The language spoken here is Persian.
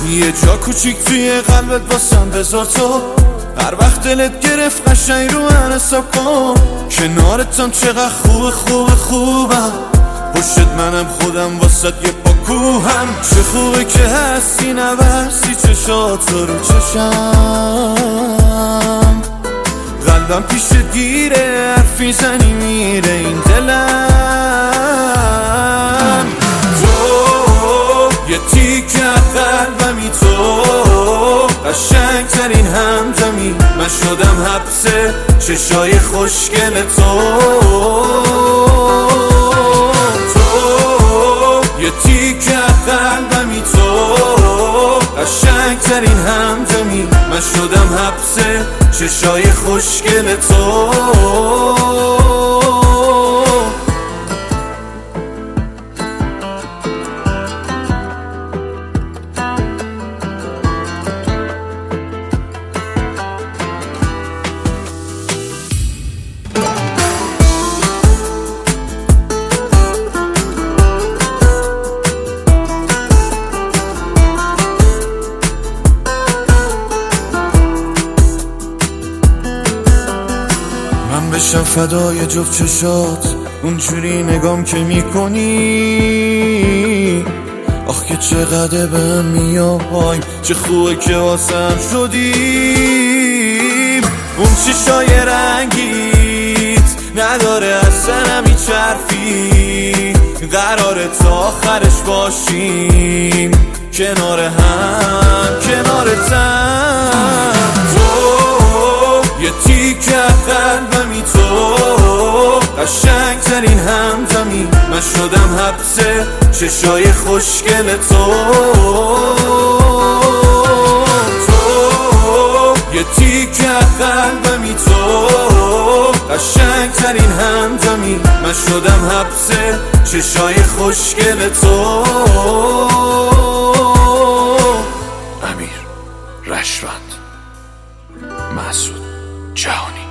یه جا کوچیک توی قلبت واسم بذار تو، هر وقت دلت گرفت قشنگ رو من حساب کن. کنارتم چقدر خوبم، پشت منم خودم واسد یه پاکوهم. چه خوبه که هستی نبستی چشات رو چشم، قلبم پیش دیره حرفی زنی میره این دلم. تو یه تیکه قلبمی، تو قشنگ ترین همدمی، من شدم حبس چشای خوشگل تو. تو یه تیکه قلبمی، تو قشنگ ترین همدمی، من شدم حبس چشای خوشگل تو. من بشم فدای جفت چشات، اونجوری نگام که میکنی. آخ که چقدر بهم میای، چه خوبه که واسم شدیم. اون چشای رنگیت نداره اصلا میچرفی، قراره تا آخرش باشیم کنار هم کنارتم. تو یه تیکه قلبمی، تو قشنگ ترین همدمی، من شدم حبس چشای خوشگل تو. تو یه تیکه قلبمی، تو قشنگ ترین همدمی، من شدم حبس چشای خوشگل تو. امیر رشوند، مسعود جهانی.